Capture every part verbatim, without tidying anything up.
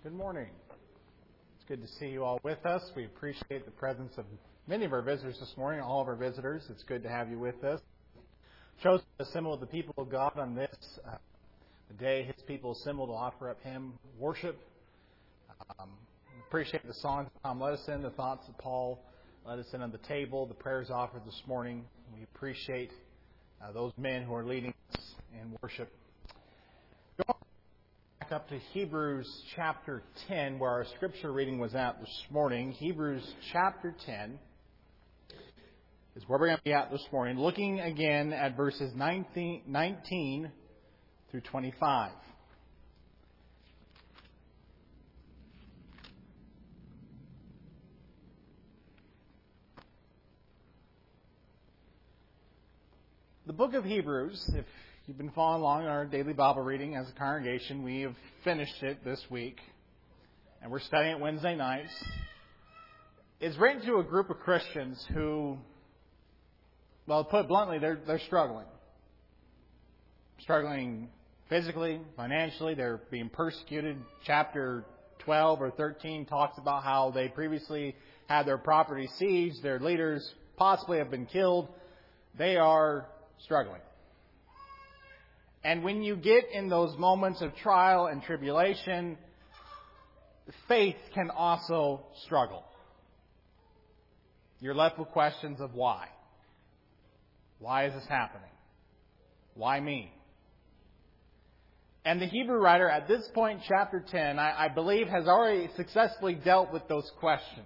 Good morning. It's good to see you all with us. We appreciate the presence of many of our visitors this morning, all of our visitors. It's good to have you with us. Chosen to assemble with the people of God on this uh, day, His people assemble to offer up Him worship. Um, appreciate the songs Tom led us in, the thoughts that Paul led us in on the table, the prayers offered this morning. We appreciate uh, those men who are leading us in worship. Back up to Hebrews chapter ten, where our scripture reading was at this morning. Hebrews chapter ten is where we're going to be at this morning, looking again at verses nineteen, nineteen through twenty-five. The book of Hebrews, if you've been following along in our daily Bible reading as a congregation, we have finished it this week, and we're studying it Wednesday nights. It's written to a group of Christians who, well, to put it bluntly, they're, they're struggling. Struggling physically, financially, they're being persecuted. Chapter twelve or thirteen talks about how they previously had their property seized, their leaders possibly have been killed. They are struggling. And when you get in those moments of trial and tribulation, faith can also struggle. You're left with questions of why. Why is this happening? Why me? And the Hebrew writer at this point, chapter ten, I, I believe has already successfully dealt with those questions.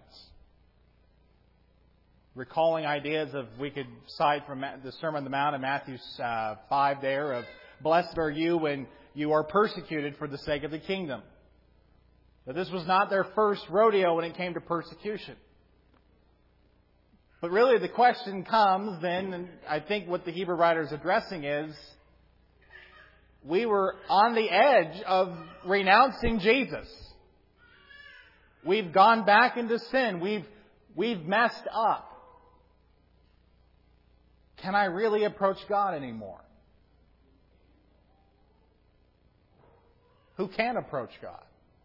Recalling ideas of, we could cite from the Sermon on the Mount in Matthew uh, five there of, blessed are you when you are persecuted for the sake of the kingdom. But this was not their first rodeo when it came to persecution. But really the question comes then, and I think what the Hebrew writer is addressing is, we were on the edge of renouncing Jesus. We've gone back into sin. We've, we've messed up. Can I really approach God anymore? Who can approach God?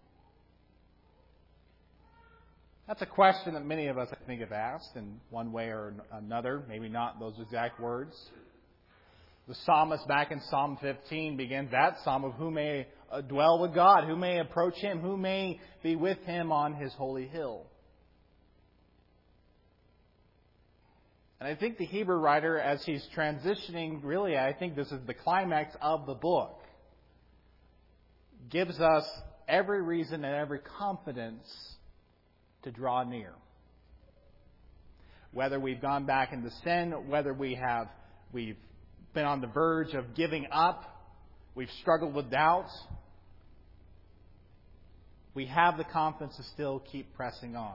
That's a question that many of us, I think, have asked in one way or another. Maybe not those exact words. The psalmist back in Psalm fifteen begins that psalm of who may dwell with God, who may approach Him, who may be with Him on His holy hill. And I think the Hebrew writer, as he's transitioning, really, I think this is the climax of the book, gives us every reason and every confidence to draw near. Whether we've gone back into sin, whether we have we've been on the verge of giving up, we've struggled with doubts, we have the confidence to still keep pressing on.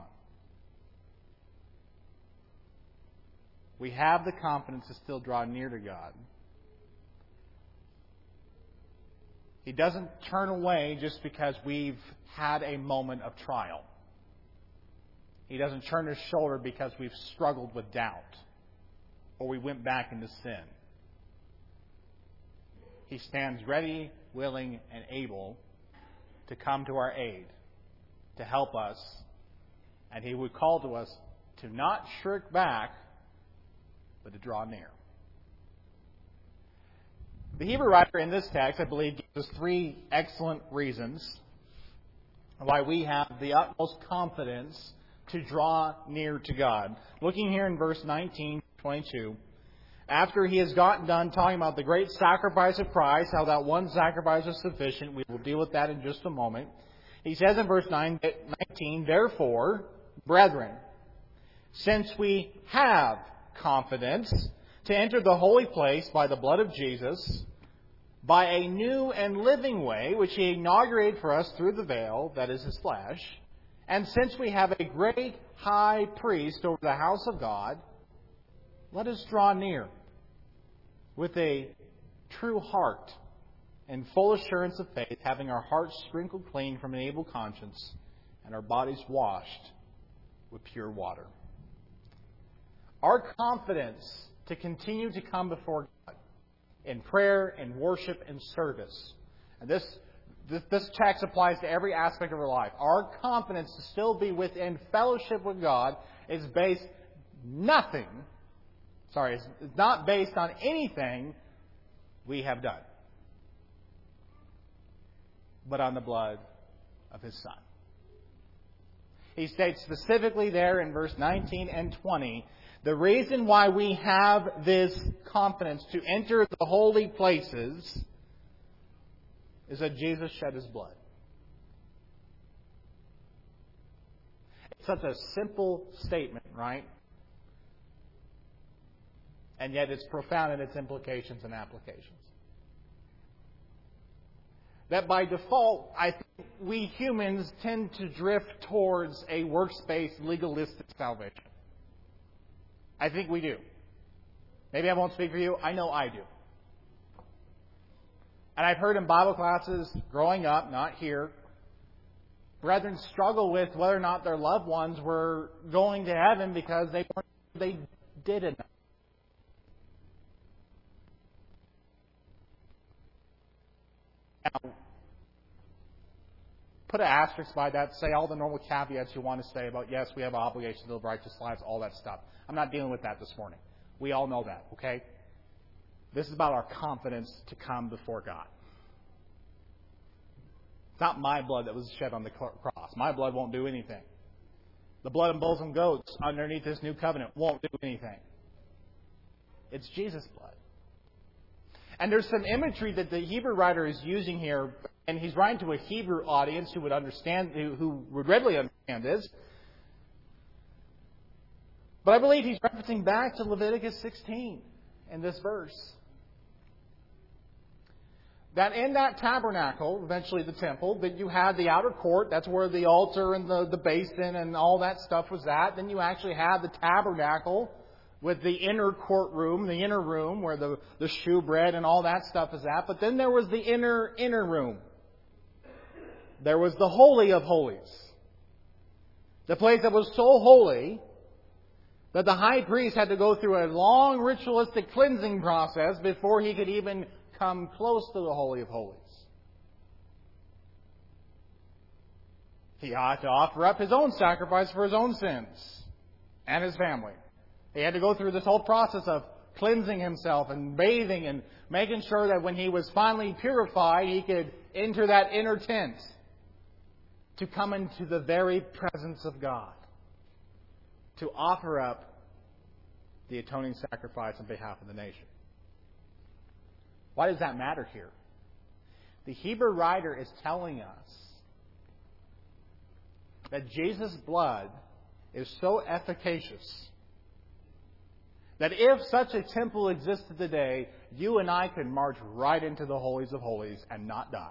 We have the confidence to still draw near to God. He doesn't turn away just because we've had a moment of trial. He doesn't turn His shoulder because we've struggled with doubt or we went back into sin. He stands ready, willing, and able to come to our aid, to help us, and He would call to us to not shrink back, but to draw near. The Hebrew writer in this text, I believe, gives us three excellent reasons why we have the utmost confidence to draw near to God. Looking here in verse nineteen, twenty-two, after he has gotten done talking about the great sacrifice of Christ, how that one sacrifice is sufficient, we will deal with that in just a moment. He says in verse nineteen, therefore, brethren, since we have confidence to enter the holy place by the blood of Jesus, by a new and living way, which He inaugurated for us through the veil, that is His flesh, and since we have a great high priest over the house of God, let us draw near with a true heart and full assurance of faith, having our hearts sprinkled clean from an evil conscience and our bodies washed with pure water. Our confidence to continue to come before God in prayer and worship and service. And this This, this text applies to every aspect of our life. Our confidence to still be within fellowship with God is based nothing, sorry, it's, it's not based on anything we have done, but on the blood of His Son. He states specifically there in verse nineteen and twenty, the reason why we have this confidence to enter the holy places is that Jesus shed His blood. It's such a simple statement, right? And yet it's profound in its implications and applications. That by default, I think we humans tend to drift towards a works-based, legalistic salvation. I think we do. Maybe I won't speak for you. I know I do. And I've heard in Bible classes growing up, not here, brethren struggle with whether or not their loved ones were going to heaven because they weren't, they did enough. Now, put an asterisk by that, say all the normal caveats you want to say about, yes, we have an obligation to live righteous lives, all that stuff. I'm not dealing with that this morning. We all know that, okay? This is about our confidence to come before God. It's not my blood that was shed on the cross. My blood won't do anything. The blood of bulls and goats underneath this new covenant won't do anything. It's Jesus' blood. And there's some imagery that the Hebrew writer is using here, and he's writing to a Hebrew audience who would understand, who, who would readily understand this. But I believe he's referencing back to Leviticus sixteen in this verse. That in that tabernacle, eventually the temple, that you had the outer court, that's where the altar and the, the basin and all that stuff was at. Then you actually had the tabernacle with the inner courtroom, the inner room where the, the shewbread and all that stuff is at. But then there was the inner, inner room. There was the Holy of Holies. The place that was so holy that the high priest had to go through a long ritualistic cleansing process before he could even come close to the Holy of Holies. He had to offer up his own sacrifice for his own sins and his family. He had to go through this whole process of cleansing himself and bathing and making sure that when he was finally purified, he could enter that inner tent to come into the very presence of God, to offer up the atoning sacrifice on behalf of the nation. Why does that matter here? The Hebrew writer is telling us that Jesus' blood is so efficacious that if such a temple existed today, you and I could march right into the holies of holies and not die.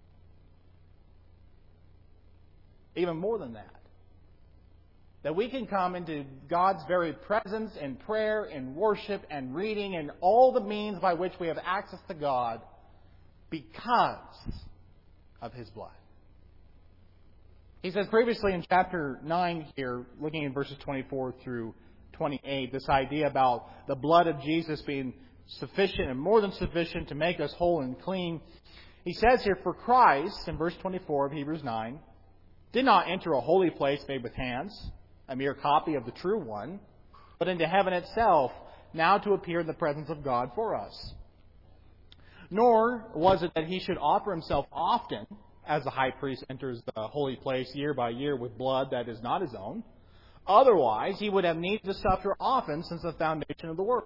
Even more than that. That we can come into God's very presence in prayer, in worship, and reading, and all the means by which we have access to God because of His blood. He says previously in chapter nine here, looking in verses twenty-four through twenty-eight, this idea about the blood of Jesus being sufficient and more than sufficient to make us whole and clean. He says here, for Christ, in verse twenty-four of Hebrews nine, did not enter a holy place made with hands, a mere copy of the true one, but into heaven itself, now to appear in the presence of God for us. Nor was it that he should offer himself often, as the high priest enters the holy place year by year with blood that is not his own. Otherwise, he would have needed to suffer often since the foundation of the world.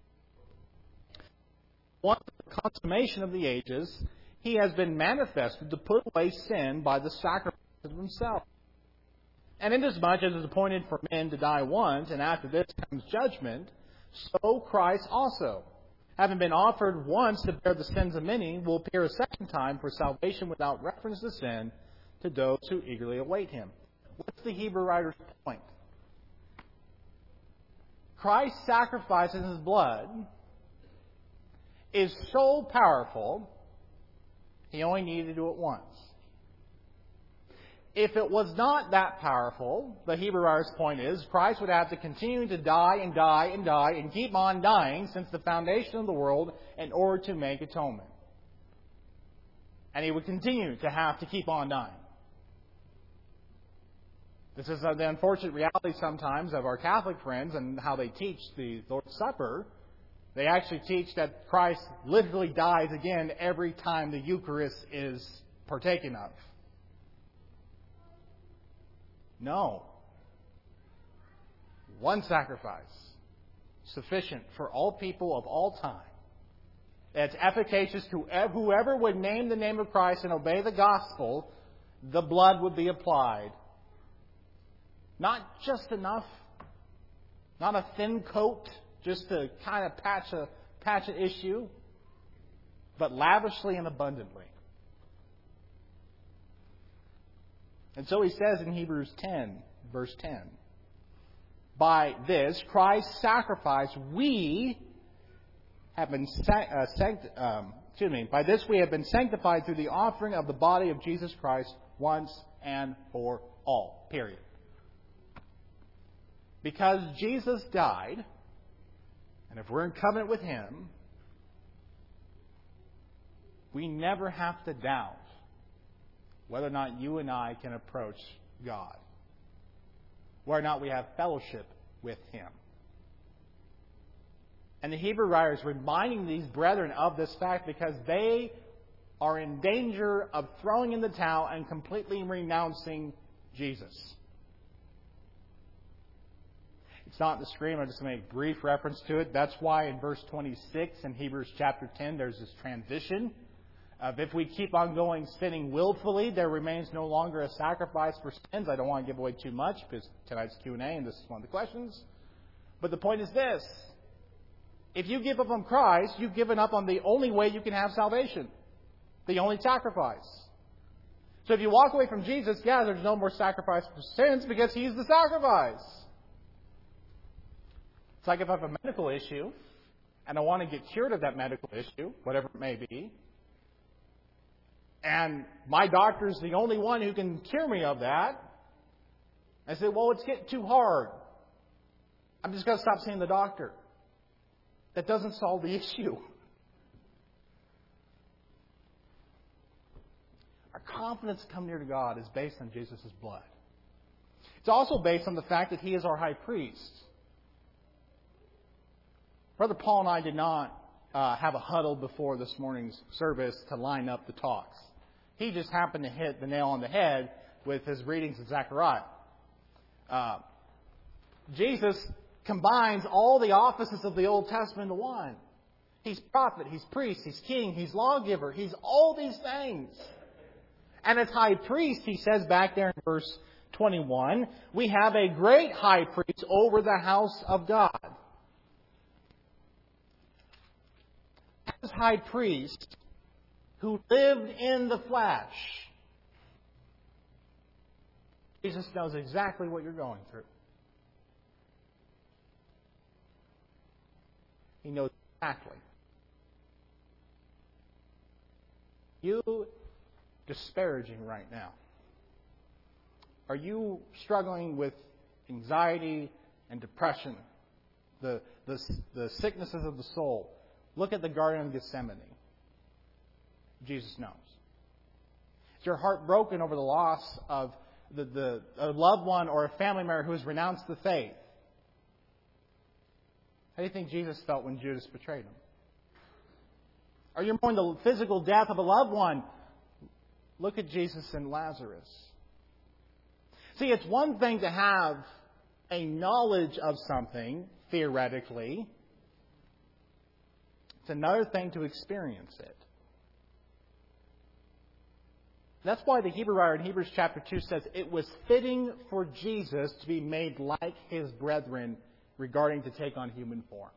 Once the consummation of the ages, he has been manifested to put away sin by the sacrifice of himself. And inasmuch as it is appointed for men to die once, and after this comes judgment, so Christ also, having been offered once to bear the sins of many, will appear a second time for salvation without reference to sin to those who eagerly await Him. What's the Hebrew writer's point? Christ's sacrifice in His blood is so powerful, He only needed to do it once. If it was not that powerful, the Hebrew writer's point is, Christ would have to continue to die and die and die and keep on dying since the foundation of the world in order to make atonement. And he would continue to have to keep on dying. This is the unfortunate reality sometimes of our Catholic friends and how they teach the Lord's Supper. They actually teach that Christ literally dies again every time the Eucharist is partaken of. No. One sacrifice, sufficient for all people of all time. It's efficacious to whoever would name the name of Christ and obey the gospel, the blood would be applied. Not just enough, not a thin coat, just to kind of patch a patch an issue, but lavishly and abundantly. And so he says in Hebrews ten, verse ten, by this, Christ's sacrifice, we have been uh, sanct- um, excuse me, by this we have been sanctified through the offering of the body of Jesus Christ once and for all. Period. Because Jesus died, and if we're in covenant with Him, we never have to doubt whether or not you and I can approach God, whether or not we have fellowship with Him. And the Hebrew writer is reminding these brethren of this fact because they are in danger of throwing in the towel and completely renouncing Jesus. It's not in the screen. I'm just going to make brief reference to it. That's why in verse twenty-six in Hebrews chapter ten, there's this transition of if we keep on going sinning willfully, there remains no longer a sacrifice for sins. I don't want to give away too much because tonight's Q and A and this is one of the questions. But the point is this. If you give up on Christ, you've given up on the only way you can have salvation. The only sacrifice. So if you walk away from Jesus, yeah, there's no more sacrifice for sins because He's the sacrifice. It's like if I have a medical issue and I want to get cured of that medical issue, whatever it may be, and my doctor is the only one who can cure me of that, I say, well, it's getting too hard. I'm just going to stop seeing the doctor. That doesn't solve the issue. Our confidence to come near to God is based on Jesus' blood. It's also based on the fact that He is our high priest. Brother Paul and I did not uh, have a huddle before this morning's service to line up the talks. He just happened to hit the nail on the head with his readings of Zechariah. Uh, Jesus combines all the offices of the Old Testament into one. He's prophet, He's priest, He's king, He's lawgiver, He's all these things. And as high priest, he says back there in verse twenty-one, we have a great high priest over the house of God. As high priest who lived in the flesh, Jesus knows exactly what you're going through. He knows exactly. You disparaging right now? Are you struggling with anxiety and depression, the, the, the sicknesses of the soul? Look at the Garden of Gethsemane. Jesus knows. Is your heart broken over the loss of the, the, a loved one or a family member who has renounced the faith? How do you think Jesus felt when Judas betrayed Him? Are you mourning the physical death of a loved one? Look at Jesus and Lazarus. See, it's one thing to have a knowledge of something, theoretically. It's another thing to experience it. That's why the Hebrew writer in Hebrews chapter two says it was fitting for Jesus to be made like His brethren regarding to take on human form.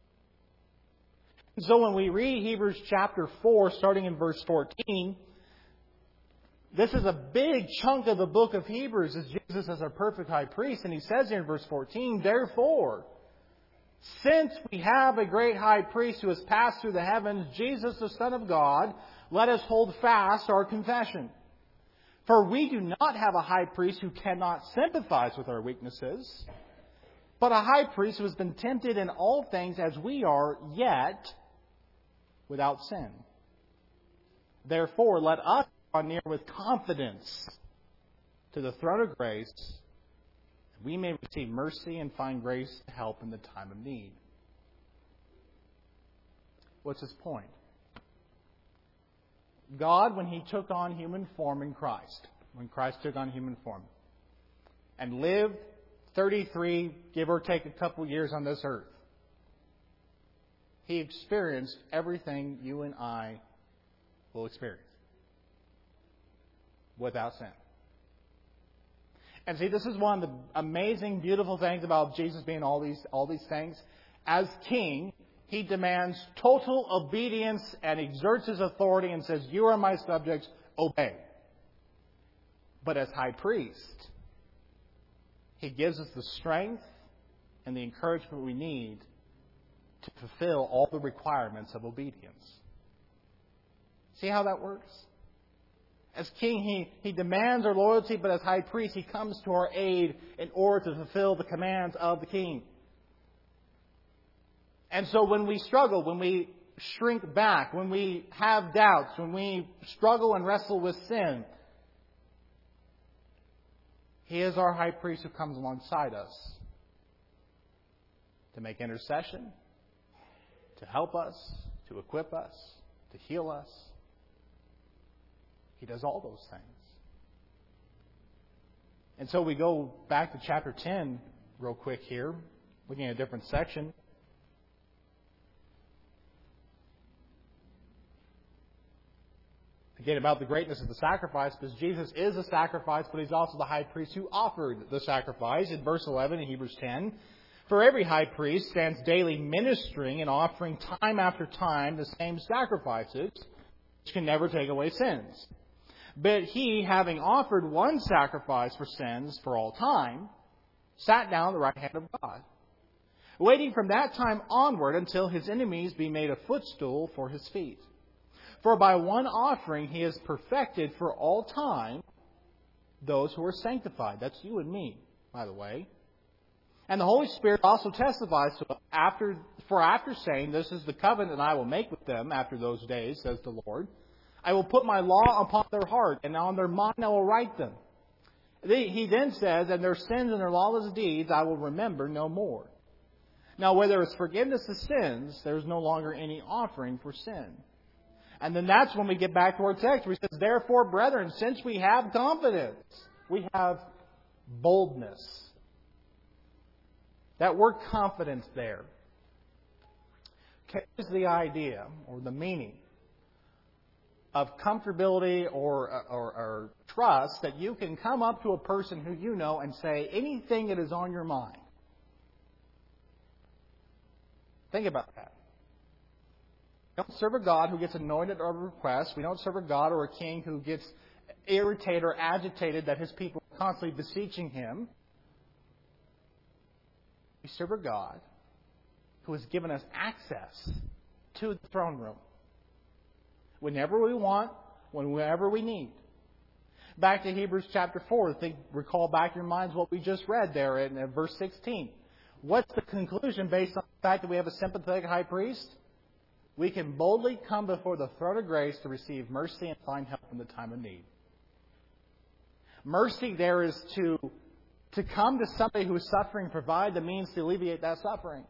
So when we read Hebrews chapter four, starting in verse fourteen, this is a big chunk of the book of Hebrews as Jesus as our perfect high priest. And he says here in verse fourteen, therefore, since we have a great high priest who has passed through the heavens, Jesus the Son of God, let us hold fast our confession. For we do not have a high priest who cannot sympathize with our weaknesses, but a high priest who has been tempted in all things as we are, yet without sin. Therefore, let us draw near with confidence to the throne of grace, that we may receive mercy and find grace to help in the time of need. What's his point? God, when He took on human form in Christ, when Christ took on human form, and lived thirty-three, give or take a couple years on this earth, He experienced everything you and I will experience without sin. And see, this is one of the amazing, beautiful things about Jesus being all these, all these things. As King, He demands total obedience and exerts His authority and says, "You are my subjects, obey." But as High Priest, He gives us the strength and the encouragement we need to fulfill all the requirements of obedience. See how that works? As King, he, he demands our loyalty, but as High Priest, He comes to our aid in order to fulfill the commands of the King. And so when we struggle, when we shrink back, when we have doubts, when we struggle and wrestle with sin, He is our High Priest who comes alongside us to make intercession, to help us, to equip us, to heal us. He does all those things. And so we go back to chapter ten real quick here, looking at a different section. Again, about the greatness of the sacrifice, because Jesus is a sacrifice, but He's also the high priest who offered the sacrifice. In verse eleven in Hebrews ten, "For every high priest stands daily ministering and offering time after time the same sacrifices, which can never take away sins. But He, having offered one sacrifice for sins for all time, sat down at the right hand of God, waiting from that time onward until His enemies be made a footstool for His feet. For by one offering He has perfected for all time those who are sanctified." That's you and me, by the way. "And the Holy Spirit also testifies to us, after, for after saying, 'This is the covenant I will make with them after those days, says the Lord. I will put my law upon their heart, and on their mind I will write them.' He then says, 'And their sins and their lawless deeds I will remember no more.' Now where there is forgiveness of sins, there is no longer any offering for sin." And then that's when we get back to our text, where He says, "Therefore, brethren, since we have confidence," we have boldness. That word confidence there carries the idea or the meaning of comfortability or, or, or trust that you can come up to a person who you know and say anything that is on your mind. Think about that. We don't serve a God who gets annoyed at our requests. We don't serve a God or a king who gets irritated or agitated that His people are constantly beseeching Him. We serve a God who has given us access to the throne room whenever we want, whenever we need. Back to Hebrews chapter four. Think, recall back in your minds what we just read there in verse sixteen. What's the conclusion based on the fact that we have a sympathetic high priest? We can boldly come before the throne of grace to receive mercy and find help in the time of need. Mercy there is to, to come to somebody who is suffering, provide the means to alleviate that suffering.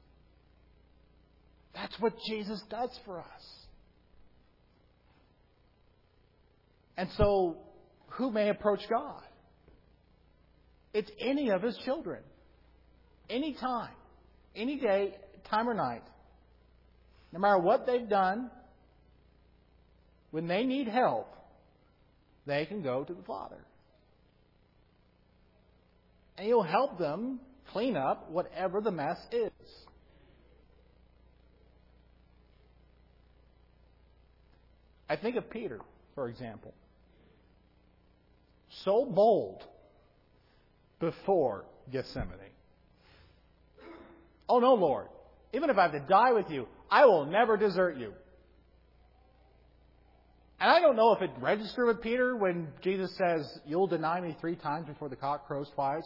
That's what Jesus does for us. And so, who may approach God? It's any of His children. Any time. Any day, time or night. No matter what they've done, when they need help, they can go to the Father. And He'll help them clean up whatever the mess is. I think of Peter, for example. So bold before Gethsemane. "Oh no, Lord. Even if I have to die with you, I will never desert you." And I don't know if it registered with Peter when Jesus says, "You'll deny me three times before the cock crows twice.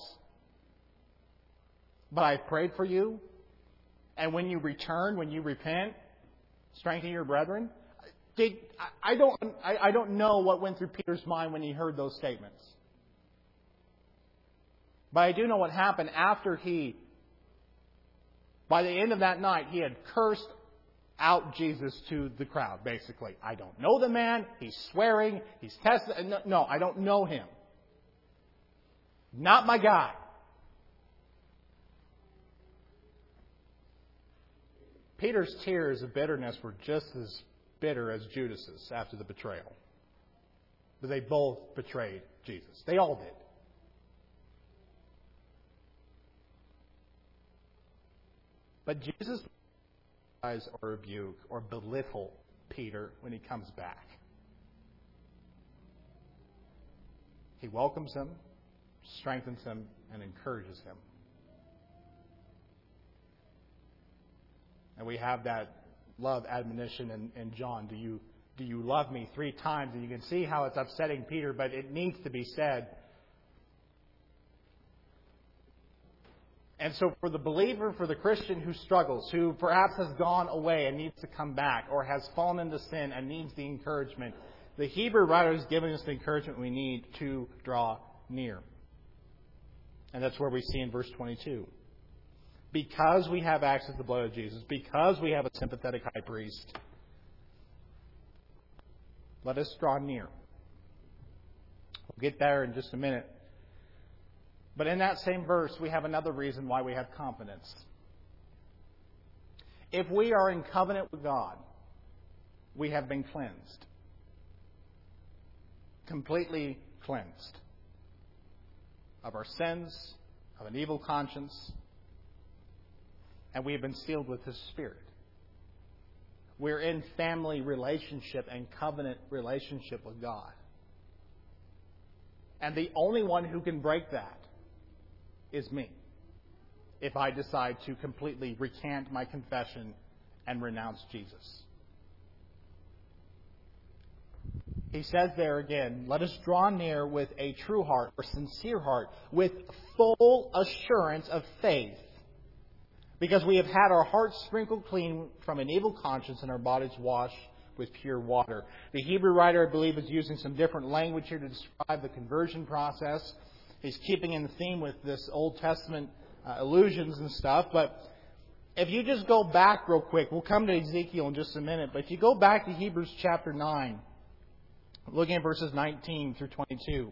But I've prayed for you. And when you return, when you repent, strengthen your brethren." Did, I, I, don't, I, I don't know what went through Peter's mind when he heard those statements. But I do know what happened after he, by the end of that night, he had cursed out Jesus to the crowd, basically. I don't know the man. He's swearing. He's testing. No, no, I don't know him. Not my guy. Peter's tears of bitterness were just as bitter as Judas's after the betrayal. But they both betrayed Jesus. They all did. But Jesus doesn't or rebuke or belittle Peter when he comes back. He welcomes him, strengthens him, and encourages him. And we have that love admonition in, in John. Do you, do you love me? Three times. And you can see how it's upsetting Peter, but it needs to be said. And so for the believer, for the Christian who struggles, who perhaps has gone away and needs to come back, or has fallen into sin and needs the encouragement, the Hebrew writer is giving us the encouragement we need to draw near. And that's where we see in verse twenty-two. Because we have access to the blood of Jesus, because we have a sympathetic high priest, let us draw near. We'll get there in just a minute. But in that same verse, we have another reason why we have confidence. If we are in covenant with God, we have been cleansed. Completely cleansed. Of our sins, of an evil conscience, and we have been sealed with His Spirit. We're in family relationship and covenant relationship with God. And the only one who can break that is me, if I decide to completely recant my confession and renounce Jesus. He says there again, let us draw near with a true heart, or sincere heart, with full assurance of faith, because we have had our hearts sprinkled clean from an evil conscience and our bodies washed with pure water. The Hebrew writer, I believe, is using some different language here to describe the conversion process. He's keeping in the theme with this Old Testament uh, allusions and stuff. But if you just go back real quick, we'll come to Ezekiel in just a minute. But if you go back to Hebrews chapter nine, looking at verses nineteen through twenty-two.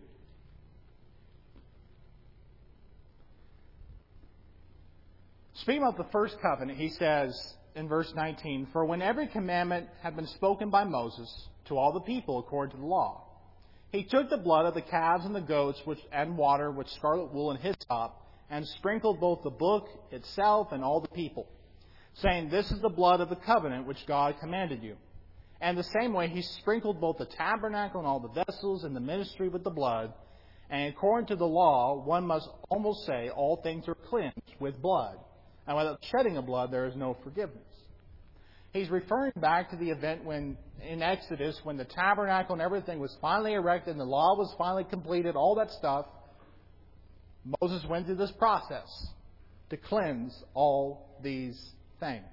Speaking about the first covenant, he says in verse nineteen, for when every commandment had been spoken by Moses to all the people according to the law, he took the blood of the calves and the goats which, and water with scarlet wool and hyssop, and sprinkled both the book itself and all the people, saying, this is the blood of the covenant which God commanded you. And the same way he sprinkled both the tabernacle and all the vessels and the ministry with the blood. And according to the law, one must almost say all things are cleansed with blood. And without shedding of blood, there is no forgiveness. He's referring back to the event when, in Exodus, when the tabernacle and everything was finally erected and the law was finally completed, all that stuff. Moses went through this process to cleanse all these things.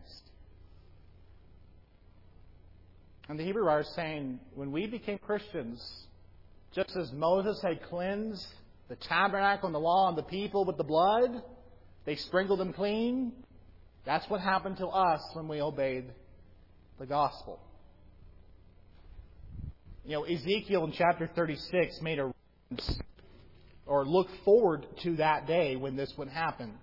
And the Hebrew writer is saying, when we became Christians, just as Moses had cleansed the tabernacle and the law and the people with the blood, they sprinkled them clean. That's what happened to us when we obeyed the gospel. You know, Ezekiel in chapter thirty-six made a reference or look forward to that day when this would happen.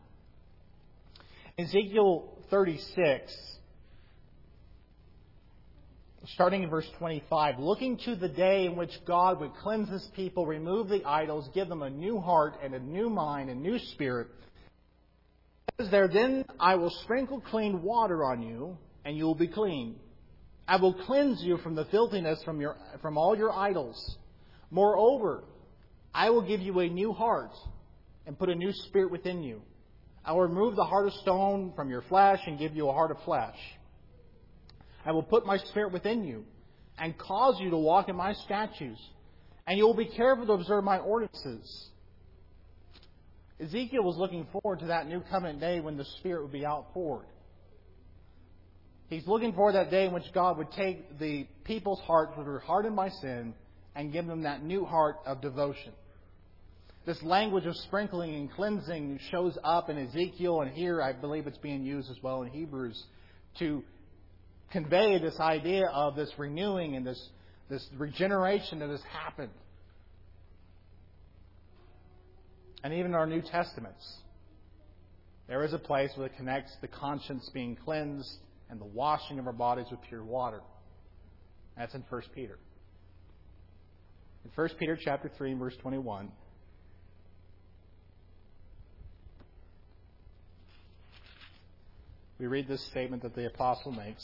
Ezekiel thirty-six, starting in verse twenty-five, looking to the day in which God would cleanse His people, remove the idols, give them a new heart and a new mind, a new spirit. It says there, then I will sprinkle clean water on you, and you will be clean. I will cleanse you from the filthiness from your from all your idols. Moreover, I will give you a new heart and put a new spirit within you. I will remove the heart of stone from your flesh and give you a heart of flesh. I will put my spirit within you and cause you to walk in my statutes, and you will be careful to observe my ordinances. Ezekiel was looking forward to that new covenant day when the Spirit would be outpoured. He's looking for that day in which God would take the people's hearts which were hardened by sin and give them that new heart of devotion. This language of sprinkling and cleansing shows up in Ezekiel, and here I believe it's being used as well in Hebrews to convey this idea of this renewing and this, this regeneration that has happened. And even in our New Testaments, there is a place where it connects the conscience being cleansed and the washing of our bodies with pure water. That's in First Peter. In First Peter chapter three and verse twenty-one, we read this statement that the apostle makes.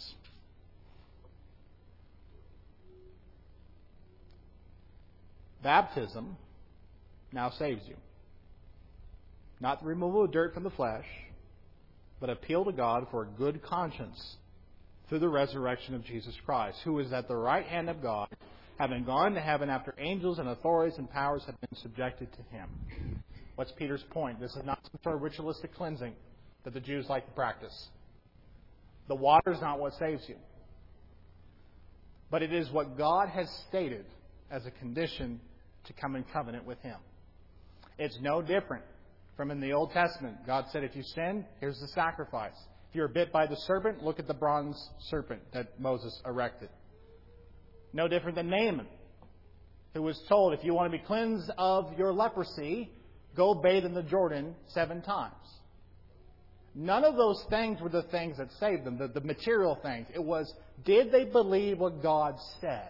Baptism now saves you. Not the removal of dirt from the flesh, but appeal to God for a good conscience through the resurrection of Jesus Christ, who is at the right hand of God, having gone to heaven after angels and authorities and powers have been subjected to Him. What's Peter's point? This is not some sort of ritualistic cleansing that the Jews like to practice. The water is not what saves you. But it is what God has stated as a condition to come in covenant with Him. It's no different from in the Old Testament. God said, if you sin, here's the sacrifice. If you're bit by the serpent, look at the bronze serpent that Moses erected. No different than Naaman, who was told, if you want to be cleansed of your leprosy, go bathe in the Jordan seven times. None of those things were the things that saved them, the, the material things. It was, did they believe what God said?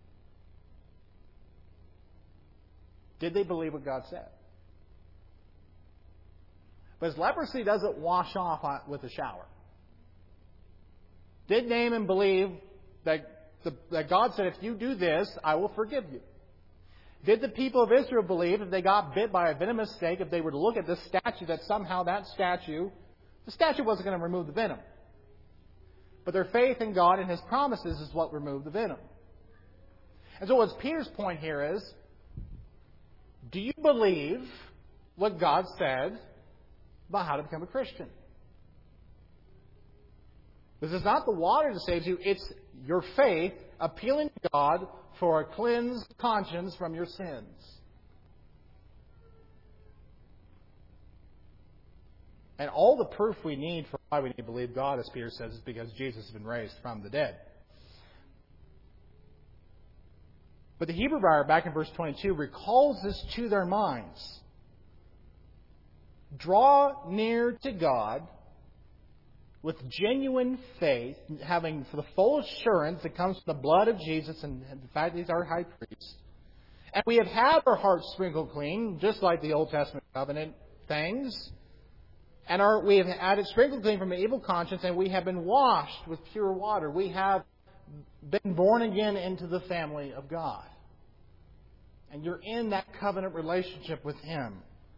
Did they believe what God said? Because leprosy doesn't wash off with a shower. Did Naaman believe that, the, that God said, if you do this, I will forgive you? Did the people of Israel believe if they got bit by a venomous snake, if they were to look at this statue, that somehow that statue, the statue wasn't going to remove the venom? But their faith in God and His promises is what removed the venom. And so what's Peter's point here is, do you believe what God said about how to become a Christian? This is not the water that saves you, it's your faith appealing to God for a cleansed conscience from your sins. And all the proof we need for why we need to believe God, as Peter says, is because Jesus has been raised from the dead. But the Hebrew writer, back in verse twenty-two, recalls this to their minds. Draw near to God with genuine faith, having the full assurance that comes from the blood of Jesus and the fact that He's our high priest. And we have had our hearts sprinkled clean, just like the Old Testament covenant things. And our, we have had it sprinkled clean from an evil conscience, and we have been washed with pure water. We have been born again into the family of God. And you're in that covenant relationship with Him.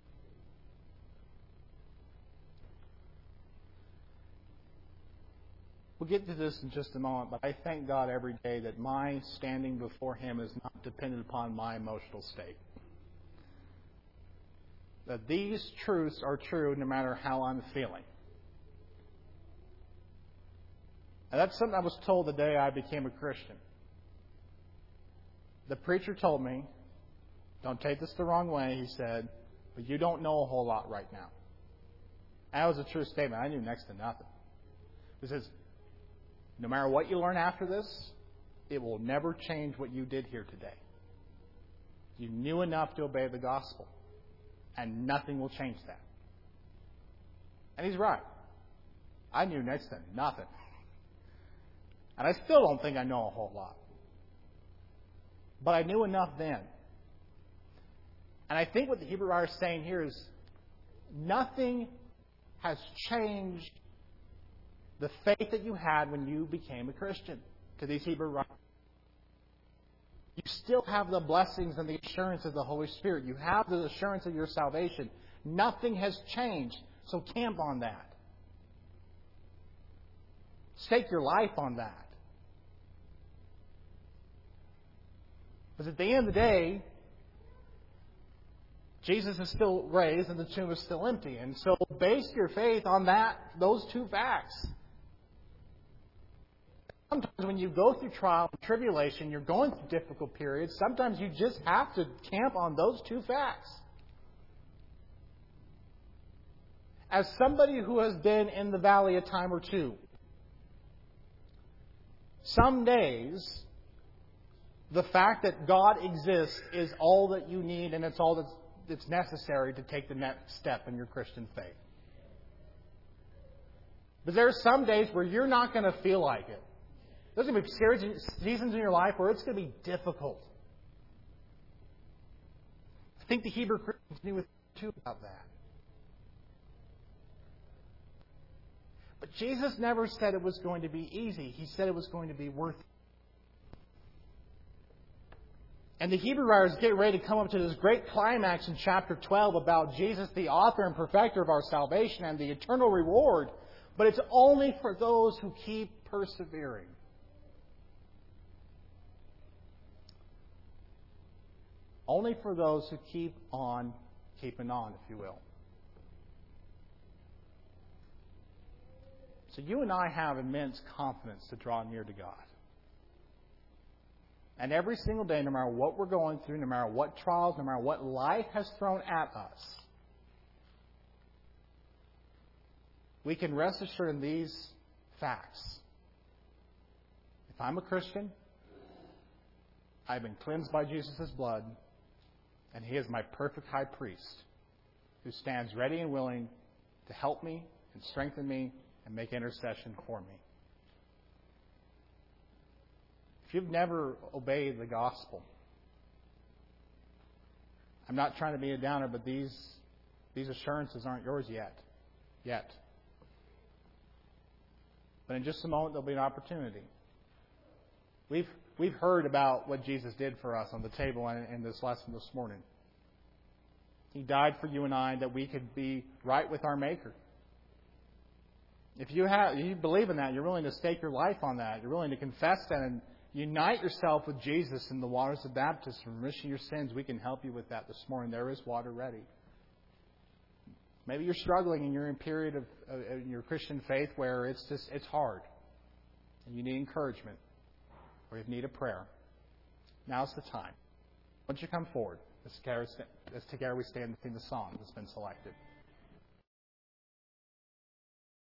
We'll get to this in just a moment, but I thank God every day that my standing before Him is not dependent upon my emotional state. That these truths are true no matter how I'm feeling. And that's something I was told the day I became a Christian. The preacher told me, don't take this the wrong way, he said, but you don't know a whole lot right now. And that was a true statement. I knew next to nothing. He says, no matter what you learn after this, it will never change what you did here today. You knew enough to obey the gospel, and nothing will change that. And he's right. I knew next to nothing. And I still don't think I know a whole lot. But I knew enough then. And I think what the Hebrew writer is saying here is nothing has changed the faith that you had when you became a Christian, to these Hebrew writers. You still have the blessings and the assurance of the Holy Spirit. You have the assurance of your salvation. Nothing has changed. So camp on that. Stake your life on that. Because at the end of the day, Jesus is still raised and the tomb is still empty. And so base your faith on that, those two facts. sometimes when you go through trial and tribulation, you're going through difficult periods, sometimes you just have to camp on those two facts. As somebody who has been in the valley a time or two, some days, the fact that God exists is all that you need, and it's all that's, that's necessary to take the next step in your Christian faith. But there are some days where you're not going to feel like it. There's going to be seasons in your life where it's going to be difficult. I think the Hebrew Christians knew too about that. But Jesus never said it was going to be easy. He said it was going to be worth it. And the Hebrew writers get ready to come up to this great climax in chapter twelve about Jesus, the author and perfecter of our salvation, and the eternal reward. But it's only for those who keep persevering. Only for those who keep on keeping on, if you will. So you and I have immense confidence to draw near to God. And every single day, no matter what we're going through, no matter what trials, no matter what life has thrown at us, we can rest assured in these facts. If I'm a Christian, I've been cleansed by Jesus' blood, and He is my perfect high priest who stands ready and willing to help me and strengthen me and make intercession for me. If you've never obeyed the gospel, I'm not trying to be a downer, but these these assurances aren't yours yet. Yet. But in just a moment, there'll be an opportunity. We've we've heard about what Jesus did for us on the table in, in this lesson this morning. He died for you and I that we could be right with our Maker. If you have, you believe in that, you're willing to stake your life on that, you're willing to confess that and unite yourself with Jesus in the waters of baptism for remission of your sins, we can help you with that this morning. There is water ready. Maybe you're struggling and you're in a period of uh, in your Christian faith where it's just it's hard, and you need encouragement, or you need a prayer. Now's the time. Why don't you come forward? Let's together we stand and sing the song that's been selected.